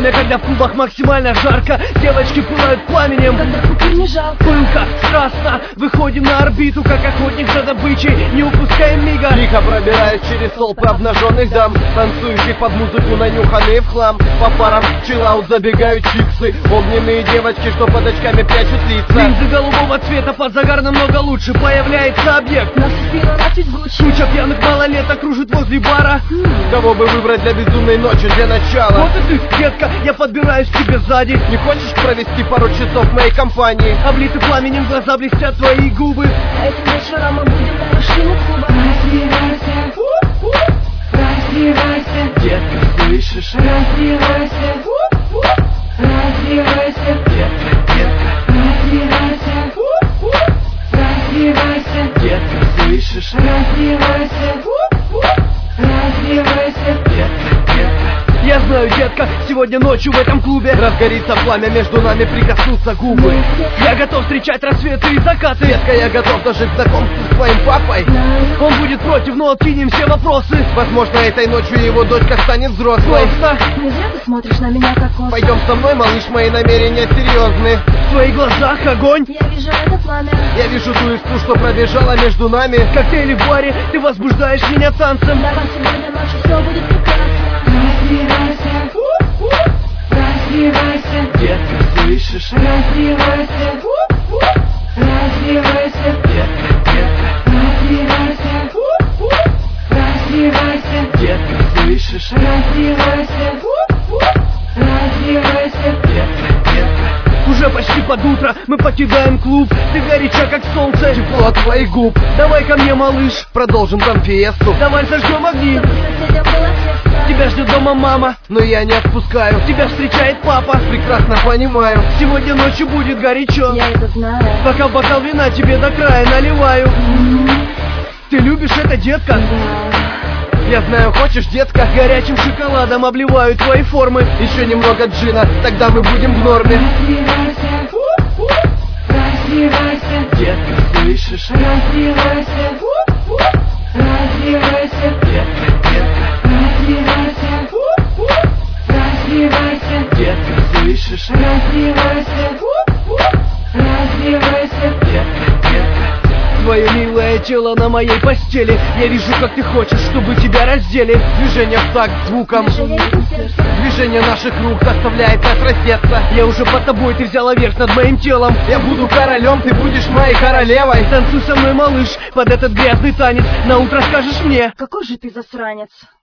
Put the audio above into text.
время, когда в клубах максимально жарко, девочки пылают пламенем, когда купюр не жалко. пылка, страстно, выходим на орбиту, как охотник за добычей, не упускаем мига. Тихо пробираясь через толпы обнаженных дам, танцующих под музыку, нанюханные в хлам. По парам чиллаут забегают чиксы, огненные девочки, что под очками прячут лица. Линзы голубого цвета под загар намного лучше. Появляется объект, Наша спина носит Гуччи. куча пьяных малолеток кружит возле бара. Кого бы выбрать для безумной ночи, для начала? Вот и ты, детка, я подбираюсь к тебе сзади. Не хочешь провести пару часов в моей компании? Облиты пламенем, глаза блестят твои губы. Этим вечером мы будем на вершине клуба. Раздевайся, раздевайся, Детка, слышишь? раздевайся, раздевайся, Детка, детка, раздевайся, раздевайся, детка, слышишь? раздевайся, раздевайся. Детка, детка. Я знаю, детка, сегодня ночью в этом клубе Разгорится пламя, между нами прикоснутся губы. я готов встречать рассветы и закаты. Детка, я готов даже к знакомству с твоим папой. Он будет против, но откинем все вопросы. Возможно, этой ночью его дочка станет взрослой. Просто Не зря ты смотришь на меня как кошка. Пойдем со мной, малыш, мои намерения серьезны. в твоих глазах огонь. Я вижу это пламя. Я вижу ту искру, что пробежала между нами. Коктейли в баре, ты возбуждаешь меня танцем. Давай сегодня ночью все будет прекрасно. Раздевайся, раздевайся, Детка, слышишь? раздевайся, раздевайся, Детка, детка, раздевайся, раздевайся, детка, слышишь? раздевайся, раздевайся. Детка, детка. Уже почти под утро, мы покидаем клуб. Ты горяча, как солнце. Тепло от твоих губ. Давай ко мне, малыш. Продолжим там фиесту. Давай зажжем огни. Чтобы соседям было тесно. Тебя ждет дома мама. Но я не отпускаю. Тебя встречает папа. Прекрасно понимаю. Сегодня ночью будет горячо. Я это знаю. Пока в бокал вина тебе до края наливаю. Ты любишь это, детка? Я знаю, хочешь, детка? Горячим шоколадом обливаю твои формы. Еще немного джина, тогда мы будем в норме. Раздевайся, раздевайся, Детка, слышишь? раздевайся, раздевайся, Детка, детка, раздевайся, раздевайся, детка, слышишь? раздевайся, раздевайся. Детка, детка. Твое милое тело на моей постели. Я вижу, как ты хочешь, чтобы тебя раздели. Движение в такт звуком. Движение ритм сердца. Движение наших рук заставляет нас раздеться. Я уже под тобой, ты взяла верх над моим телом. Я буду королем, ты будешь моей королевой. Танцуй со мной, малыш, под этот грязный танец. На утро скажешь мне. Какой же ты засранец.